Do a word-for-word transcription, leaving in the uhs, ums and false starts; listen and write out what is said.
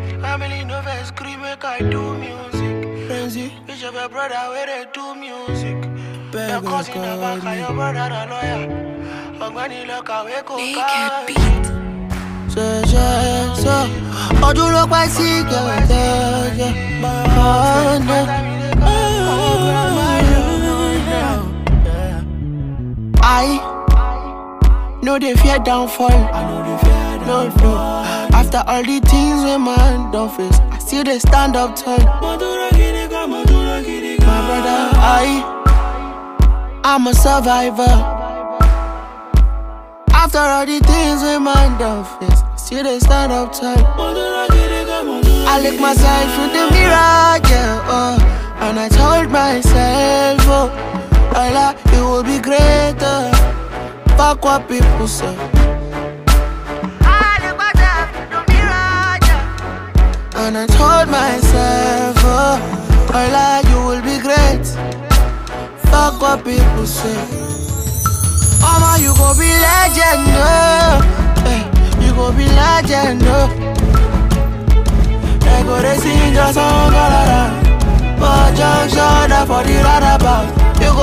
Family no vex, scream make I do music. Frenzy, Bitch of your brother where they do music. beg Your of cousin a God, banker, your brother a lawyer. Ogbeni look away go Make car. it beat. so, so, so. Oh, you look quite sick, yeah, yeah, yeah. Oh, no. I know they fear downfall. I know they fear downfall. No, no. After all the things we man don't face, I still they stand up tall. My brother, I, I'm a survivor. After all the things we man don't face, I still they stand up tall. I look myself through the mirror, yeah, oh, and I told myself, oh, Allah, it will be greater. Fuck what people say. I look myself through the mirror, yeah, and I told myself, oh, Allah, you will be great. Fuck what people say. Mama, you gon' be legend, no. Hey, you gon' be legend, no. They go they sing your song all around. But junction for the roundabout.